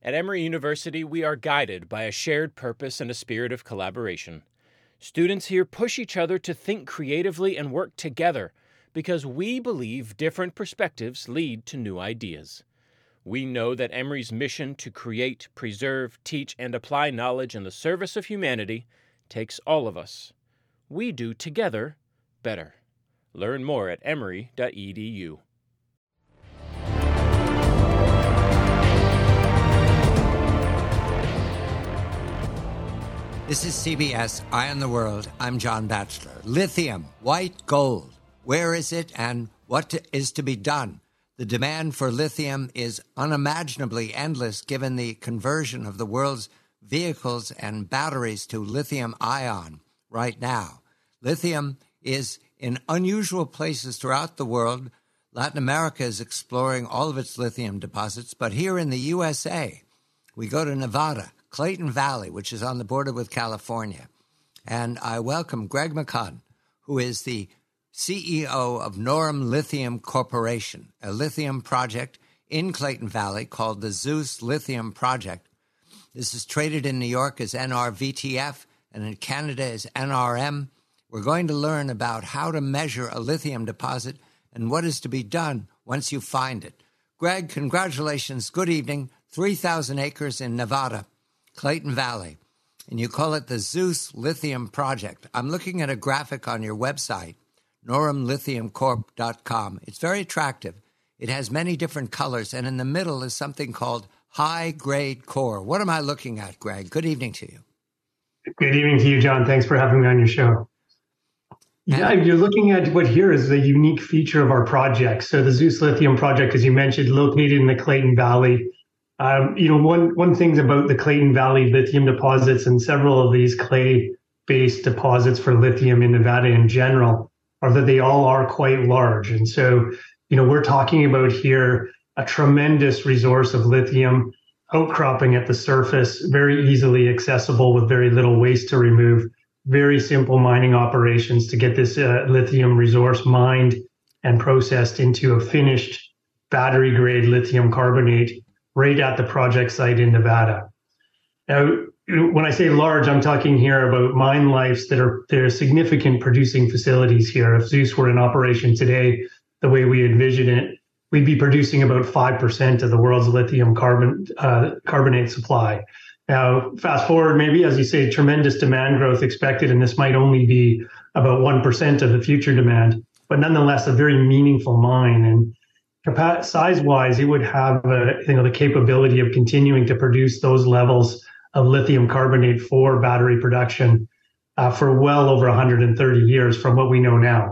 At Emory University, we are guided by a shared purpose and a spirit of collaboration. Students here push each other to think creatively and work together because we believe different perspectives lead to new ideas. We know that Emory's mission to create, preserve, teach, and apply knowledge in the service of humanity takes all of us. We do together better. Learn more at emory.edu. This is CBS Eye on the World. I'm John Batchelor. Lithium, white gold. Where is it and what is to be done? The demand for lithium is unimaginably endless given the conversion of the world's vehicles and batteries to lithium ion right now. Lithium is in unusual places throughout the world. Latin America is exploring all of its lithium deposits, but here in the USA, we go to Nevada, Clayton Valley, which is on the border with California. And I welcome Greg McCunn, who is the CEO of Norum Lithium Corporation, a lithium project in Clayton Valley called the Zeus Lithium Project. This is traded in New York as NRVTF and in Canada as NRM. We're going to learn about how to measure a lithium deposit and what is to be done once you find it. Greg, congratulations. Good evening. 3,000 acres in Nevada, Clayton Valley, and you call it the Zeus Lithium Project. I'm looking at a graphic on your website, norumlithiumcorp.com. It's very attractive. It has many different colors, and in the middle is something called high-grade core. What am I looking at, Greg? Good evening to you. Good evening to you, John. Thanks for having me on your show. Yeah, you're looking at what here is a unique feature of our project. So the Zeus Lithium Project, as you mentioned, located in the Clayton Valley. One thing about the Clayton Valley lithium deposits and several of these clay-based deposits for lithium in Nevada in general are that they all are quite large. And so, we're talking about here a tremendous resource of lithium outcropping at the surface, very easily accessible with very little waste to remove, very simple mining operations to get this lithium resource mined and processed into a finished battery-grade lithium carbonate right at the project site in Nevada. Now, when I say large, I'm talking here about mine lives that are significant producing facilities here. If Zeus were in operation today, the way we envision it, we'd be producing about 5% of the world's lithium carbonate supply. Now, fast forward, maybe, as you say, tremendous demand growth expected, and this might only be about 1% of the future demand, but nonetheless, a very meaningful mine. And size-wise, it would have the capability of continuing to produce those levels of lithium carbonate for battery production for well over 130 years from what we know now.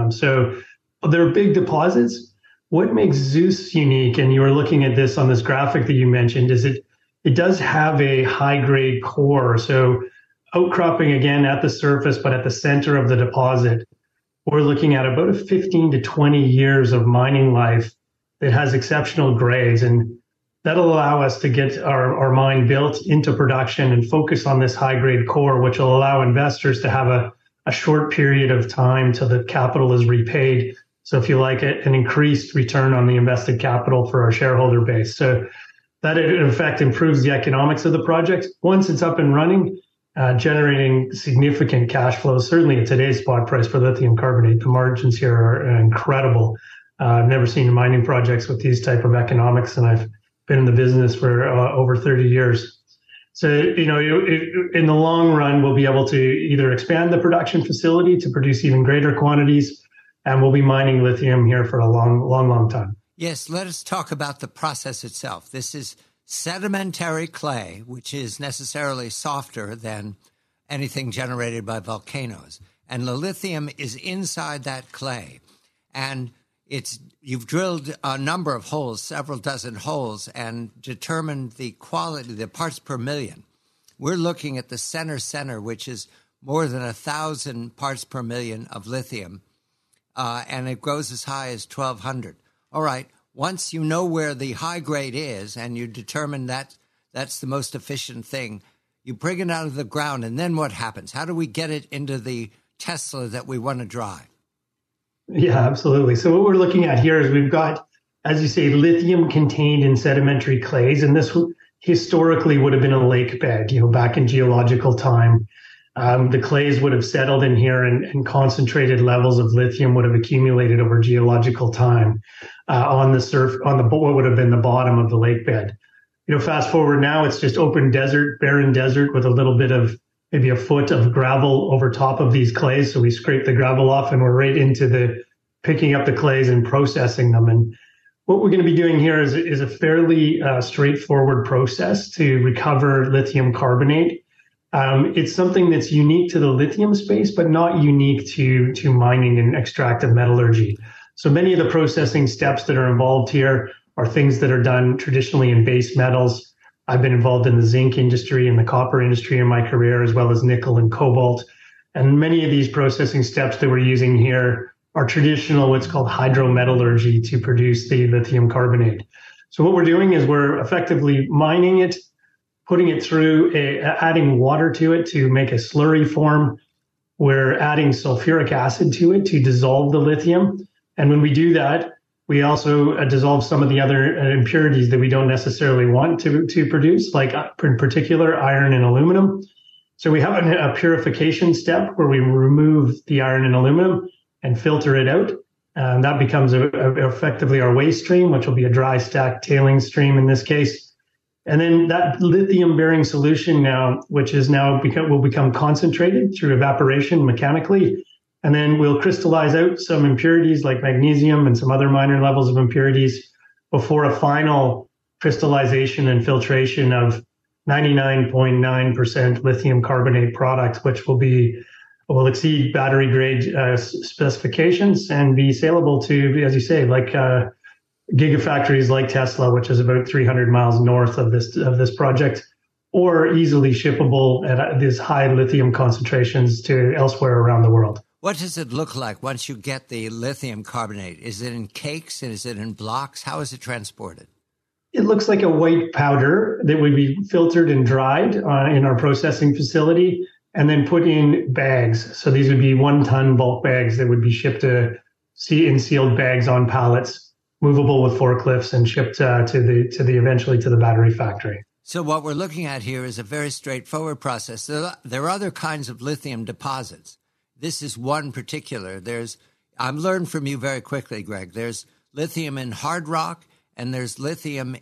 So they're big deposits. What makes Zeus unique, and you were looking at this on this graphic that you mentioned, is it does have a high-grade core. So outcropping again at the surface, but at the center of the deposit, we're looking at about 15 to 20 years of mining life that has exceptional grades, and that'll allow us to get our mine built into production and focus on this high-grade core, which will allow investors to have a short period of time till the capital is repaid. So if you like it, an increased return on the invested capital for our shareholder base. So that in effect improves the economics of the project. Once it's up and running, generating significant cash flows, certainly at today's spot price for lithium carbonate, the margins here are incredible. I've never seen mining projects with these type of economics, and I've been in the business for over 30 years. So, in the long run, we'll be able to either expand the production facility to produce even greater quantities, and we'll be mining lithium here for a long time. Yes, let us talk about the process itself. This is sedimentary clay, which is necessarily softer than anything generated by volcanoes. And the lithium is inside that clay. And you've drilled a number of holes, several dozen holes, and determined the quality, the parts per million. We're looking at the center, which is more than 1,000 parts per million of lithium, and it goes as high as 1,200. All right, once you know where the high grade is and you determine that that's the most efficient thing, you bring it out of the ground, and then what happens? How do we get it into the Tesla that we want to drive? Yeah, absolutely. So what we're looking at here is we've got, as you say, lithium contained in sedimentary clays, and this historically would have been a lake bed, back in geological time. The clays would have settled in here and concentrated levels of lithium would have accumulated over geological time on what would have been the bottom of the lake bed. Fast forward now, it's just open desert, barren desert with a little bit of maybe a foot of gravel over top of these clays. So we scrape the gravel off and we're right into picking up the clays and processing them. And what we're going to be doing here is a fairly straightforward process to recover lithium carbonate. It's something that's unique to the lithium space, but not unique to mining and extractive metallurgy. So many of the processing steps that are involved here are things that are done traditionally in base metals. I've been involved in the zinc industry and the copper industry in my career, as well as nickel and cobalt. And many of these processing steps that we're using here are traditional, what's called hydrometallurgy, to produce the lithium carbonate. So what we're doing is we're effectively mining it, putting it through, adding water to it to make a slurry form. We're adding sulfuric acid to it to dissolve the lithium. And when we do that, we also dissolve some of the other impurities that we don't necessarily want to produce, like in particular iron and aluminum. So we have a purification step where we remove the iron and aluminum and filter it out. And that becomes effectively our waste stream, which will be a dry stack tailing stream in this case. And then that lithium-bearing solution now, which is now will become concentrated through evaporation mechanically. And then we'll crystallize out some impurities like magnesium and some other minor levels of impurities before a final crystallization and filtration of 99.9% lithium carbonate product, which will exceed battery grade specifications and be saleable to, as you say, like gigafactories like Tesla, which is about 300 miles north of this project, or easily shippable at these high lithium concentrations to elsewhere around the world. What does it look like once you get the lithium carbonate? Is it in cakes and is it in blocks? How is it transported? It looks like a white powder that would be filtered and dried in our processing facility and then put in bags. So these would be 1-ton bulk bags that would be shipped in sealed bags on pallets, movable with forklifts, and shipped eventually to the battery factory. So what we're looking at here is a very straightforward process. There are other kinds of lithium deposits. This is one particular. I've learned from you very quickly, Greg. There's lithium in hard rock, and there's lithium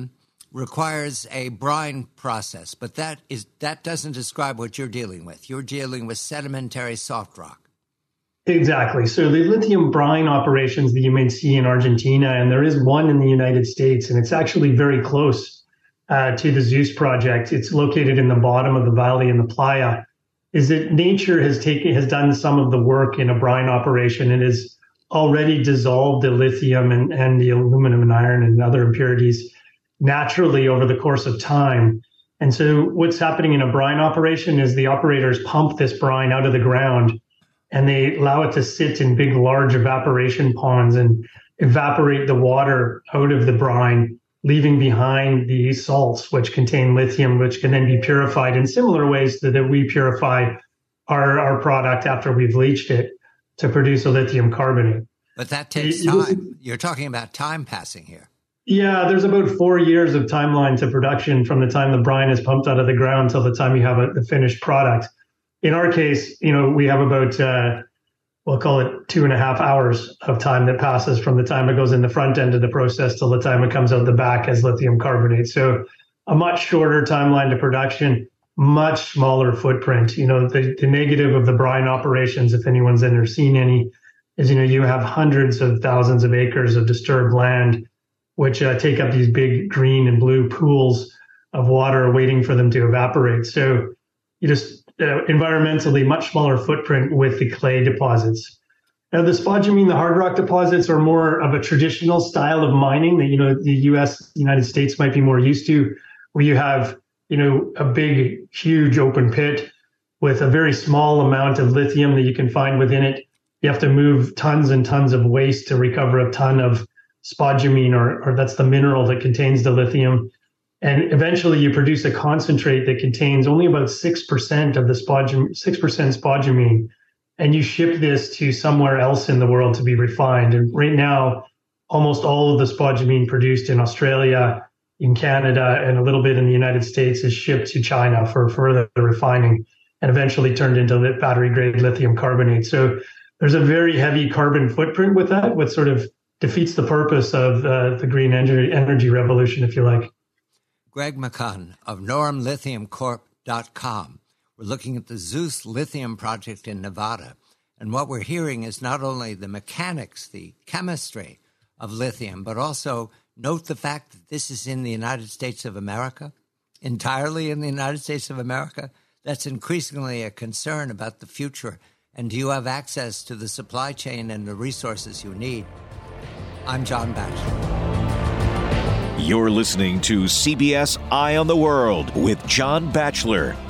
requires a brine process. But that doesn't describe what you're dealing with. You're dealing with sedimentary soft rock. Exactly. So the lithium brine operations that you may see in Argentina, and there is one in the United States, and it's actually very close to the Zeus project. It's located in the bottom of the valley in the playa. Is that nature has done some of the work in a brine operation and has already dissolved the lithium and the aluminum and iron and other impurities naturally over the course of time. And so what's happening in a brine operation is the operators pump this brine out of the ground and they allow it to sit in big, large evaporation ponds and evaporate the water out of the brine, leaving behind the salts, which contain lithium, which can then be purified in similar ways that we purify our product after we've leached it to produce a lithium carbonate. But that takes time. You're talking about time passing here. Yeah, there's about 4 years of timeline to production from the time the brine is pumped out of the ground till the time you have the finished product. In our case, we have about we'll call it 2.5 hours of time that passes from the time it goes in the front end of the process till the time it comes out the back as lithium carbonate. So a much shorter timeline to production, much smaller footprint. The negative of the brine operations, if anyone's ever seen any, is, you have hundreds of thousands of acres of disturbed land, which take up these big green and blue pools of water waiting for them to evaporate. So you just environmentally much smaller footprint with the clay deposits. Now, the spodumene, the hard rock deposits are more of a traditional style of mining that, the United States might be more used to, where you have, a big, huge open pit with a very small amount of lithium that you can find within it. You have to move tons and tons of waste to recover a ton of spodumene, or that's the mineral that contains the lithium. And eventually you produce a concentrate that contains only about 6% of the 6% spodumene. And you ship this to somewhere else in the world to be refined. And right now, almost all of the spodumene produced in Australia, in Canada and a little bit in the United States is shipped to China for further refining and eventually turned into battery-grade lithium carbonate. So there's a very heavy carbon footprint with that, which sort of defeats the purpose of the green energy revolution, if you like. Greg McCunn of normlithiumcorp.com. We're looking at the Zeus Lithium project in Nevada. And what we're hearing is not only the mechanics, the chemistry of lithium, but also note the fact that this is in the United States of America, entirely in the United States of America. That's increasingly a concern about the future. And do you have access to the supply chain and the resources you need? I'm John Batchelor. You're listening to CBS Eye on the World with John Batchelor.